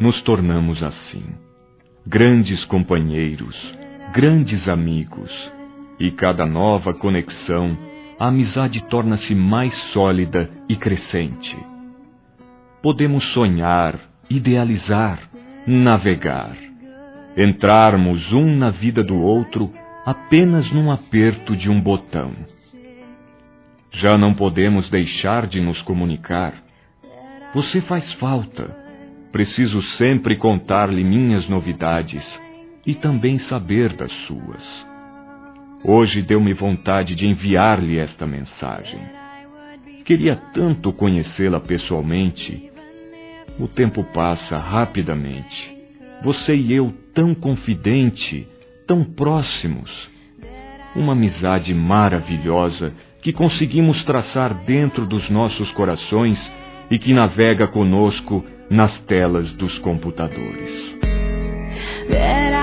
nos tornamos assim, grandes companheiros, grandes amigos, e cada nova conexão, a amizade torna-se mais sólida e crescente. Podemos sonhar, idealizar, navegar, entrarmos um na vida do outro apenas num aperto de um botão. Já não podemos deixar de nos comunicar. Você faz falta. Preciso sempre contar-lhe minhas novidades e também saber das suas. Hoje deu-me vontade de enviar-lhe esta mensagem. Queria tanto conhecê-la pessoalmente. O tempo passa rapidamente. Você e eu tão confidente, tão próximos. Uma amizade maravilhosa que conseguimos traçar dentro dos nossos corações e que navega conosco nas telas dos computadores.